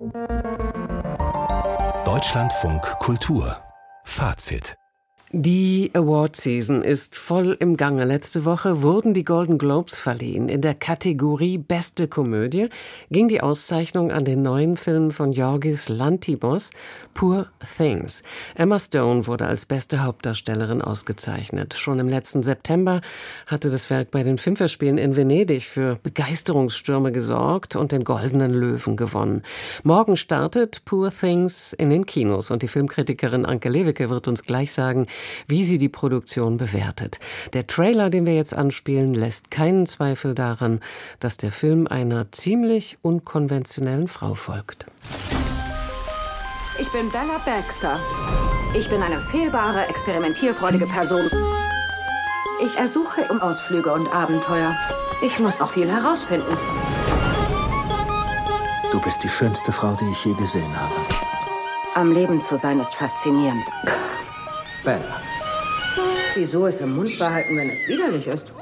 Deutschlandfunk Kultur Fazit. Die Award-Season ist voll im Gange. Letzte Woche wurden die Golden Globes verliehen. In der Kategorie Beste Komödie ging die Auszeichnung an den neuen Film von Yorgos Lanthimos, Poor Things. Emma Stone wurde als beste Hauptdarstellerin ausgezeichnet. Schon im letzten September hatte das Werk bei den Filmfestspielen in Venedig für Begeisterungsstürme gesorgt und den Goldenen Löwen gewonnen. Morgen startet Poor Things in den Kinos und die Filmkritikerin Anke Lewicke wird uns gleich sagen, wie sie die Produktion bewertet. Der Trailer, den wir jetzt anspielen, lässt keinen Zweifel daran, dass der Film einer ziemlich unkonventionellen Frau folgt. Ich bin Bella Baxter. Ich bin eine fehlbare, experimentierfreudige Person. Ich ersuche um Ausflüge und Abenteuer. Ich muss auch viel herausfinden. Du bist die schönste Frau, die ich je gesehen habe. Am Leben zu sein ist faszinierend. Bella. Wieso es im Mund behalten, wenn es widerlich ist?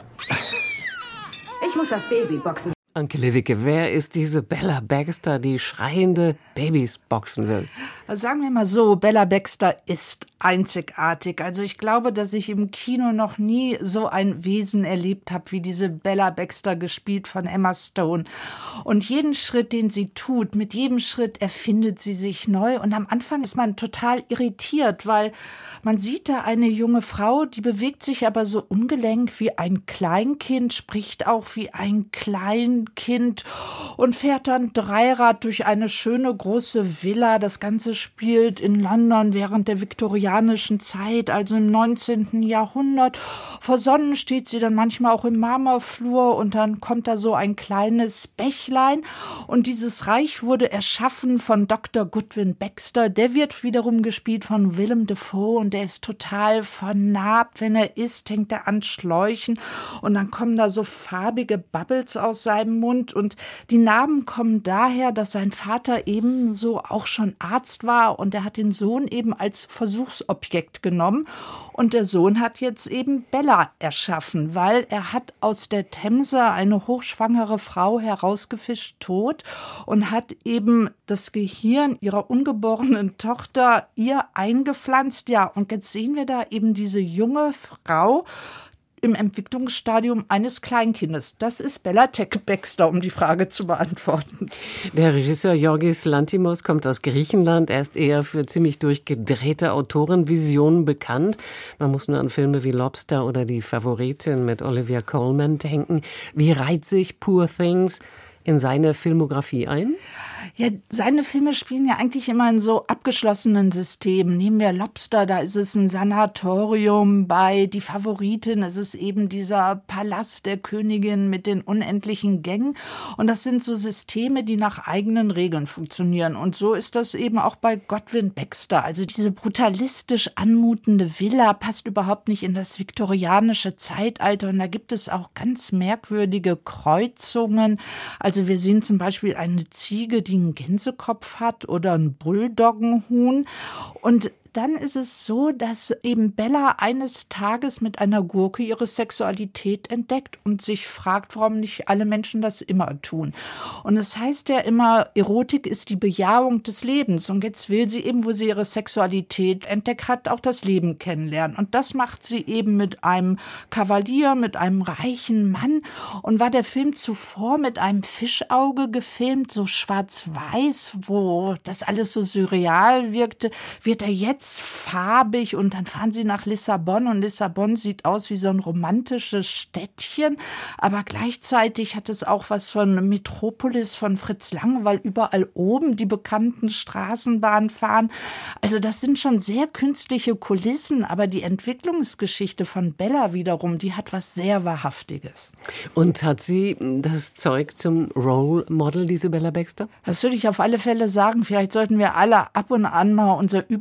Ich muss das Baby boxen. Anke Lewicke, wer ist diese Bella Baxter, die schreiende Babys boxen will? Also sagen wir mal so, Bella Baxter ist einzigartig. Also ich glaube, dass ich im Kino noch nie so ein Wesen erlebt habe, wie diese Bella Baxter, gespielt von Emma Stone. Und jeden Schritt, den sie tut, mit jedem Schritt erfindet sie sich neu. Und am Anfang ist man total irritiert, weil man sieht da eine junge Frau, die bewegt sich aber so ungelenk wie ein Kleinkind, spricht auch wie ein Kleinkind und fährt dann Dreirad durch eine schöne große Villa. Das Ganze spielt in London während der viktorianischen Zeit, also im 19. Jahrhundert. Vor Sonnen steht sie dann manchmal auch im Marmorflur und dann kommt da so ein kleines Bächlein. Und dieses Reich wurde erschaffen von Dr. Goodwin Baxter. Der wird wiederum gespielt von Willem Dafoe und der ist total vernarbt. Wenn er isst, hängt er an Schläuchen und dann kommen da so farbige Bubbles aus seinem Mund. Und die Narben kommen daher, dass sein Vater ebenso auch schon Arzt war und er hat den Sohn eben als Versuchsobjekt genommen und der Sohn hat jetzt eben Bella erschaffen, weil er hat aus der Themse eine hochschwangere Frau herausgefischt, tot, und hat eben das Gehirn ihrer ungeborenen Tochter ihr eingepflanzt. Ja, und jetzt sehen wir da eben diese junge Frau im Entwicklungsstadium eines Kleinkindes. Das ist Bella Baxter, um die Frage zu beantworten. Der Regisseur Yorgos Lanthimos kommt aus Griechenland. Er ist eher für ziemlich durchgedrehte Autorenvisionen bekannt. Man muss nur an Filme wie Lobster oder Die Favoritin mit Olivia Colman denken. Wie reiht sich Poor Things in seine Filmografie ein? Ja, seine Filme spielen ja eigentlich immer in so abgeschlossenen Systemen. Nehmen wir Lobster, da ist es ein Sanatorium. Bei Die Favoritin ist es eben dieser Palast der Königin mit den unendlichen Gängen. Und das sind so Systeme, die nach eigenen Regeln funktionieren. Und so ist das eben auch bei Goodwin Baxter. Also diese brutalistisch anmutende Villa passt überhaupt nicht in das viktorianische Zeitalter. Und da gibt es auch ganz merkwürdige Kreuzungen. Also wir sehen zum Beispiel eine Ziege, die einen Gänsekopf hat, oder ein Bulldoggenhuhn. Und dann ist es so, dass eben Bella eines Tages mit einer Gurke ihre Sexualität entdeckt und sich fragt, warum nicht alle Menschen das immer tun. Und es heißt ja immer, Erotik ist die Bejahung des Lebens. Und jetzt will sie eben, wo sie ihre Sexualität entdeckt hat, auch das Leben kennenlernen. Und das macht sie eben mit einem Kavalier, mit einem reichen Mann. Und war der Film zuvor mit einem Fischauge gefilmt, so schwarz-weiß, wo das alles so surreal wirkte, wird er jetzt farbig und dann fahren sie nach Lissabon und Lissabon sieht aus wie so ein romantisches Städtchen, aber gleichzeitig hat es auch was von Metropolis von Fritz Lang, weil überall oben die bekannten Straßenbahnen fahren. Also das sind schon sehr künstliche Kulissen, aber die Entwicklungsgeschichte von Bella wiederum, die hat was sehr Wahrhaftiges. Und hat sie das Zeug zum Role Model, diese Bella Baxter? Das würde ich auf alle Fälle sagen. Vielleicht sollten wir alle ab und an mal unser Über-Ich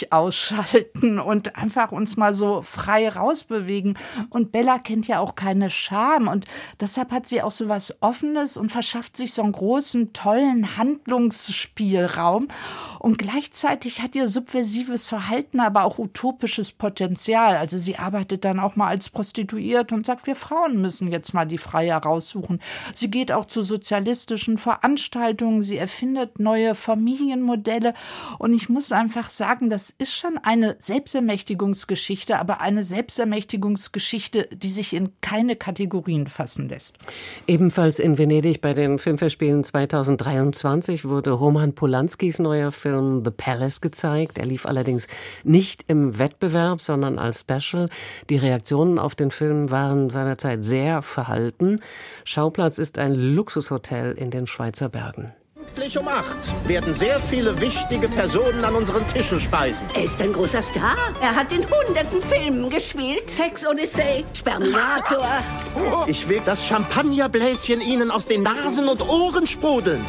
völlig ausschalten und einfach uns mal so frei rausbewegen. Und Bella kennt ja auch keine Scham und deshalb hat sie auch so was Offenes und verschafft sich so einen großen, tollen Handlungsspielraum. Und gleichzeitig hat ihr subversives Verhalten aber auch utopisches Potenzial. Also sie arbeitet dann auch mal als Prostituierte und sagt, wir Frauen müssen jetzt mal die Freier raussuchen. Sie geht auch zu sozialistischen Veranstaltungen, sie erfindet neue Familienmodelle. Und ich muss einfach sagen, das ist schon eine Selbstermächtigungsgeschichte, aber eine Selbstermächtigungsgeschichte, die sich in keine Kategorien fassen lässt. Ebenfalls in Venedig bei den Filmfestspielen 2023 wurde Roman Polanskis neuer Film The Palace gezeigt. Er lief allerdings nicht im Wettbewerb, sondern als Special. Die Reaktionen auf den Film waren seinerzeit sehr verhalten. Schauplatz ist ein Luxushotel in den Schweizer Bergen. Pünktlich um 8 werden sehr viele wichtige Personen an unseren Tischen speisen. Er ist ein großer Star. Er hat in hunderten Filmen gespielt. Sex Odyssey, Sperminator. Ich will das Champagnerbläschen Ihnen aus den Nasen und Ohren sprudeln.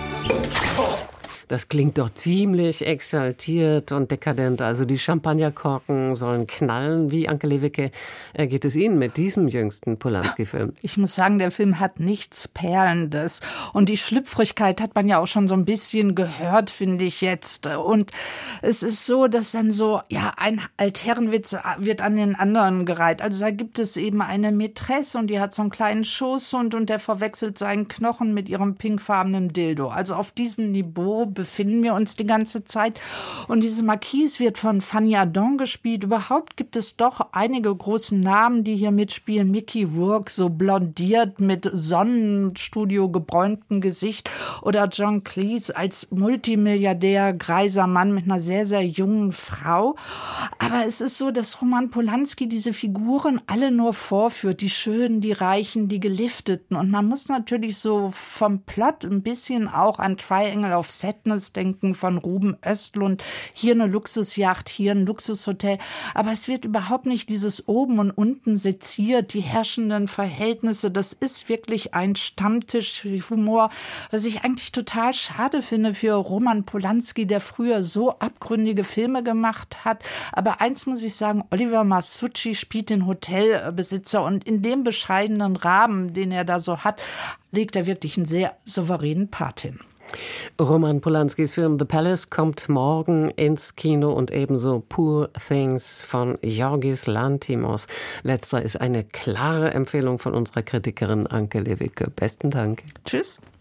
Das klingt doch ziemlich exaltiert und dekadent. Also die Champagnerkorken sollen knallen. Wie, Anke Lewicke, geht es Ihnen mit diesem jüngsten Polanski-Film? Ich muss sagen, der Film hat nichts Perlendes. Und die Schlüpfrigkeit hat man ja auch schon so ein bisschen gehört, finde ich jetzt. Und es ist so, dass dann so, ja, ein Altherrenwitz wird an den anderen gereiht. Also da gibt es eben eine Mätresse und die hat so einen kleinen Schoßhund und der verwechselt seinen Knochen mit ihrem pinkfarbenen Dildo. Also auf diesem Niveau befinden wir uns die ganze Zeit. Und diese Marquise wird von Fanny Ardant gespielt. Überhaupt gibt es doch einige große Namen, die hier mitspielen. Mickey Rourke, so blondiert mit Sonnenstudio gebräuntem Gesicht. Oder John Cleese als Multimilliardär, greiser Mann mit einer sehr, sehr jungen Frau. Aber es ist so, dass Roman Polanski diese Figuren alle nur vorführt. Die Schönen, die Reichen, die Gelifteten. Und man muss natürlich so vom Plot ein bisschen auch an Triangle of Sadness denken von Ruben Östlund. Hier eine Luxusjacht, hier ein Luxushotel. Aber es wird überhaupt nicht dieses oben und unten seziert, die herrschenden Verhältnisse. Das ist wirklich ein Stammtischhumor, was ich eigentlich total schade finde für Roman Polanski, der früher so abgründige Filme gemacht hat. Aber eins muss ich sagen, Oliver Masucci spielt den Hotelbesitzer und in dem bescheidenen Rahmen, den er da so hat, legt er wirklich einen sehr souveränen Part hin. Roman Polanskis Film The Palace kommt morgen ins Kino und ebenso Poor Things von Yorgos Lanthimos. Letzter ist eine klare Empfehlung von unserer Kritikerin Anke Lewicke. Besten Dank. Tschüss.